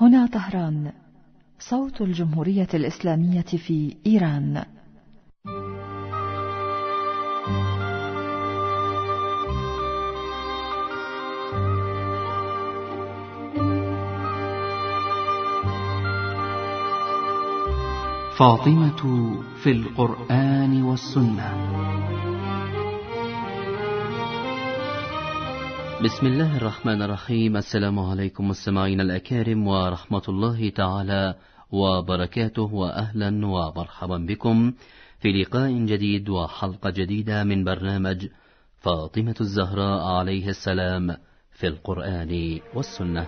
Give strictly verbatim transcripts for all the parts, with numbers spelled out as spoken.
هنا طهران، صوت الجمهورية الإسلامية في إيران. فاطمة في القرآن والسنة. بسم الله الرحمن الرحيم. السلام عليكم مستمعين الأكارم ورحمة الله تعالى وبركاته، وأهلا ومرحبا بكم في لقاء جديد وحلقة جديدة من برنامج فاطمة الزهراء عليه السلام في القرآن والسنة.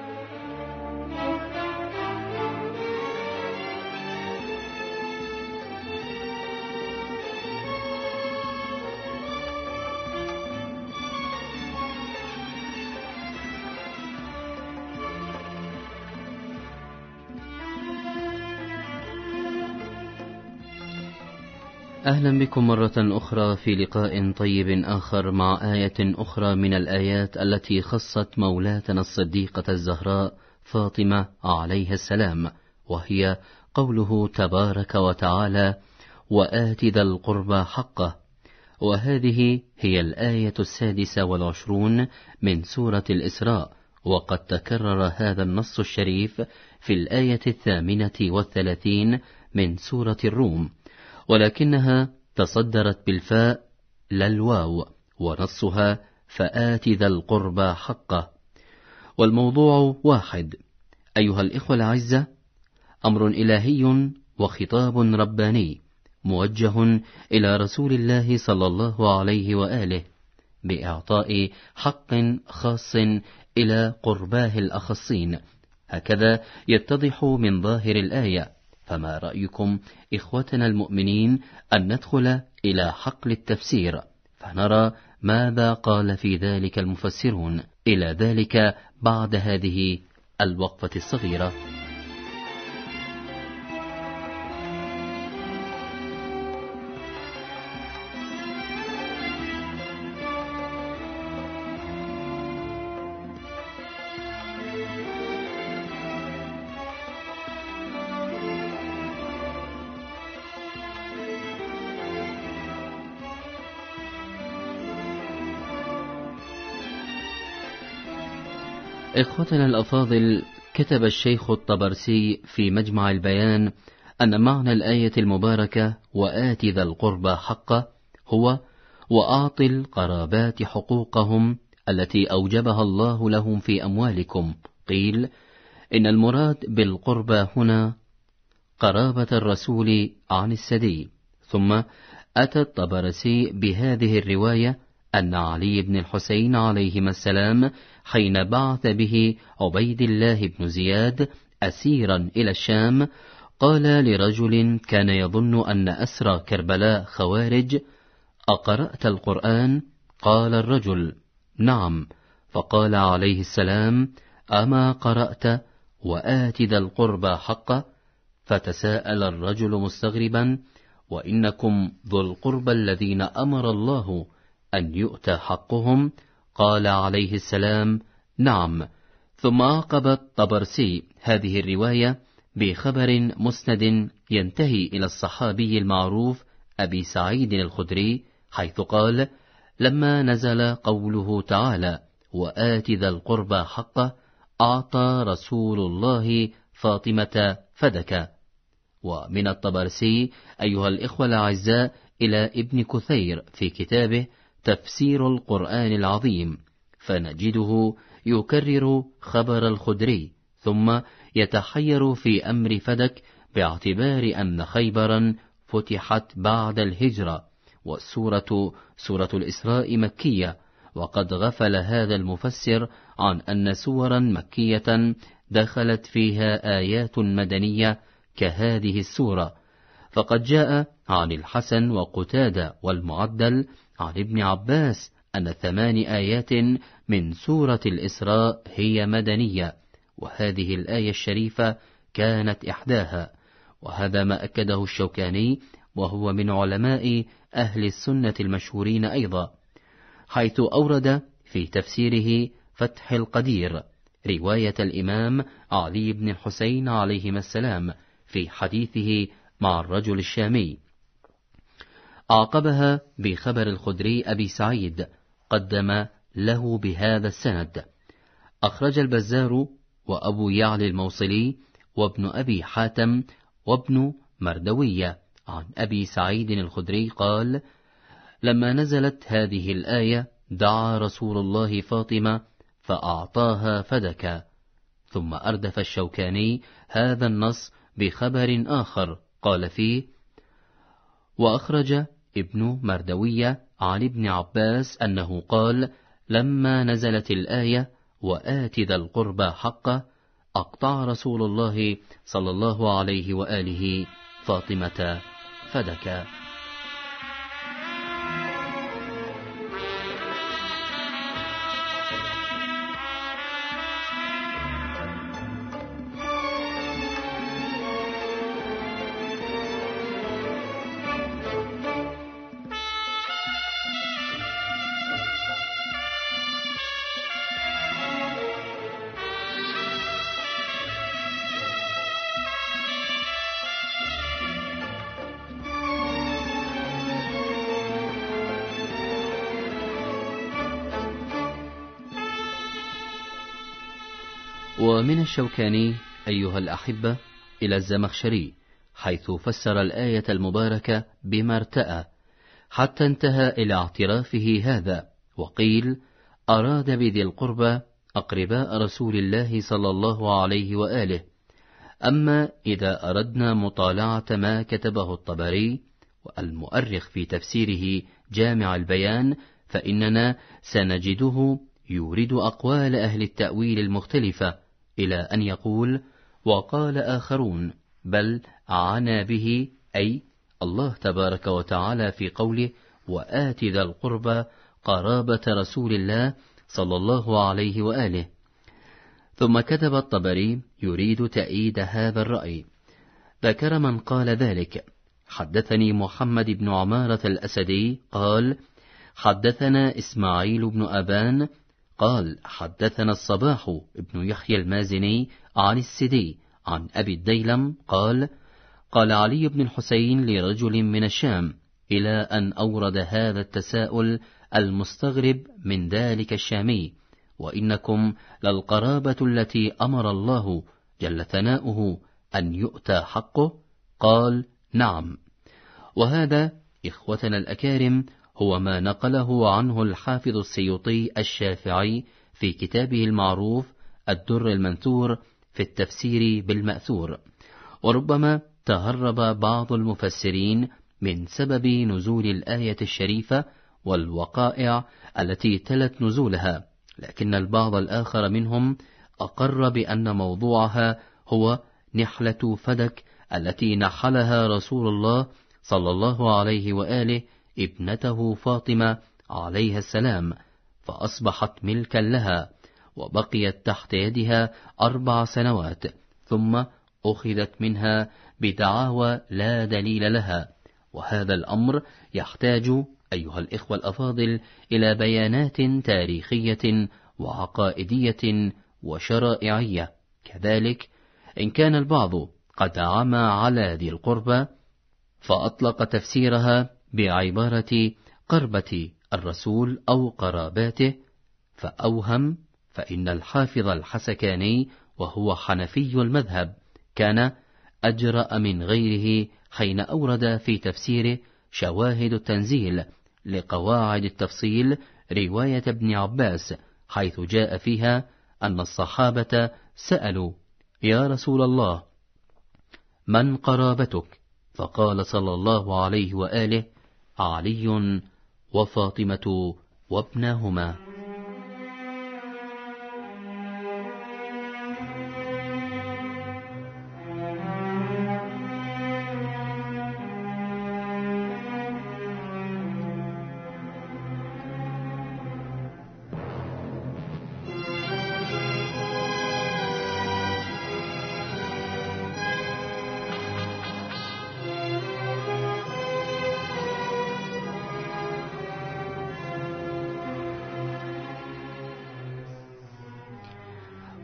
أهلا بكم مرة أخرى في لقاء طيب آخر مع آية أخرى من الآيات التي خصت مولاتنا الصديقة الزهراء فاطمة عليه السلام، وهي قوله تبارك وتعالى: وآت ذا القربى حقه. وهذه هي الآية السادسة والعشرون من سورة الإسراء، وقد تكرر هذا النص الشريف في الآية الثامنة والثلاثين من سورة الروم، ولكنها تصدرت بالفاء لا الواو، ونصها فآت ذا القربى حقه. والموضوع واحد أيها الإخوة الأعزة، أمر إلهي وخطاب رباني موجه إلى رسول الله صلى الله عليه وآله بإعطاء حق خاص إلى قرباه الأخصين، هكذا يتضح من ظاهر الآية. فما رأيكم إخوتنا المؤمنين أن ندخل إلى حقل التفسير فنرى ماذا قال في ذلك المفسرون؟ إلى ذلك بعد هذه الوقفة الصغيرة. إخوتنا الأفاضل، كتب الشيخ الطبرسي في مجمع البيان أن معنى الآية المباركة وآت ذا القربى حقه هو وأعط القرابات حقوقهم التي أوجبها الله لهم في أموالكم. قيل إن المراد بالقربى هنا قرابة الرسول عن السدي. ثم أتى الطبرسي بهذه الرواية أن علي بن الحسين عليهما السلام حين بعث به عبيد الله بن زياد أسيرا إلى الشام قال لرجل كان يظن أن أسرى كربلاء خوارج: أقرأت القرآن؟ قال الرجل: نعم. فقال عليه السلام: أما قرأت وآت ذا القربى حقه؟ فتساءل الرجل مستغربا: وإنكم ذو القربى الذين أمر الله أن يؤتى حقهم؟ قال عليه السلام: نعم. ثم عقب الطبرسي هذه الرواية بخبر مسند ينتهي إلى الصحابي المعروف أبي سعيد الخدري، حيث قال: لما نزل قوله تعالى وآت ذا القربى حقه أعطى رسول الله فاطمة فدك. ومن الطبرسي أيها الإخوة الأعزاء إلى ابن كثير في كتابه تفسير القرآن العظيم، فنجده يكرر خبر الخدري ثم يتحير في أمر فدك باعتبار أن خيبرا فتحت بعد الهجرة، والسورة سورة الإسراء مكية، وقد غفل هذا المفسر عن أن سورا مكية دخلت فيها آيات مدنية كهذه السورة. فقد جاء عن الحسن وقتادة والمعدل عن ابن عباس أن ثمان آيات من سورة الإسراء هي مدنية، وهذه الآية الشريفة كانت إحداها، وهذا ما أكده الشوكاني وهو من علماء أهل السنة المشهورين أيضا، حيث أورد في تفسيره فتح القدير رواية الإمام علي بن الحسين عليهما السلام في حديثه مع الرجل الشامي. أعقبها بخبر الخدري أبي سعيد قدم له بهذا السند. أخرج البزار وأبو يعلى الموصلي وابن أبي حاتم وابن مردوية عن أبي سعيد الخدري قال: لما نزلت هذه الآية دعا رسول الله فاطمة فأعطاها فدكا. ثم أردف الشوكاني هذا النص بخبر آخر قال فيه: وأخرج ابن مردوية عن ابن عباس أنه قال: لما نزلت الآية وآت ذا القربى حقه أقطع رسول الله صلى الله عليه وآله فاطمة فدكا. ومن الشوكاني أيها الأحبة إلى الزمخشري حيث فسر الآية المباركة بما ارتأى حتى انتهى إلى اعترافه هذا، وقيل: أراد بذي القربى أقرباء رسول الله صلى الله عليه وآله. أما إذا أردنا مطالعة ما كتبه الطبري والمؤرخ في تفسيره جامع البيان فإننا سنجده يورد أقوال أهل التأويل المختلفة إلى أن يقول: وقال آخرون، بل عنا به أي الله تبارك وتعالى في قوله: وآت ذا القربى قرابة رسول الله صلى الله عليه وآله. ثم كتب الطبري يريد تأييد هذا الرأي، ذكر من قال ذلك: حدثني محمد بن عمارة الأسدي قال: حدثنا إسماعيل بن أبان قال: حدثنا الصباح ابن يحيى المازني عن السدي عن أبي الديلم قال: قال علي بن الحسين لرجل من الشام، إلى أن أورد هذا التساؤل المستغرب من ذلك الشامي: وإنكم للقرابة التي أمر الله جل ثناؤه أن يؤتى حقه؟ قال: نعم. وهذا إخوتنا الأكارم هو ما نقله عنه الحافظ السيوطي الشافعي في كتابه المعروف الدر المنثور في التفسير بالمأثور. وربما تهرب بعض المفسرين من سبب نزول الآية الشريفة والوقائع التي تلت نزولها، لكن البعض الآخر منهم أقر بأن موضوعها هو نحلة فدك التي نحلها رسول الله صلى الله عليه وآله ابنته فاطمة عليها السلام، فأصبحت ملكا لها، وبقيت تحت يدها أربع سنوات، ثم أخذت منها بدعاوى لا دليل لها. وهذا الأمر يحتاج أيها الإخوة الأفاضل إلى بيانات تاريخية وعقائدية وشرائعية. كذلك إن كان البعض قد عمى على ذي القربى فأطلق تفسيرها بعبارة قربة الرسول أو قراباته فأوهم، فإن الحافظ الحسكاني وهو حنفي المذهب كان أجرأ من غيره حين أورد في تفسيره شواهد التنزيل لقواعد التفصيل رواية ابن عباس، حيث جاء فيها أن الصحابة سألوا: يا رسول الله، من قرابتك؟ فقال صلى الله عليه وآله: علي وفاطمة وابناهما.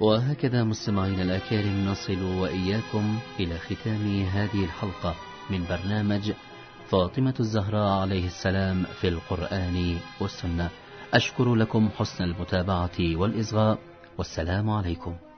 وهكذا مستمعين الأكارم نصل وإياكم إلى ختام هذه الحلقة من برنامج فاطمة الزهراء عليه السلام في القرآن والسنة. أشكر لكم حسن المتابعة والإصغاء، والسلام عليكم.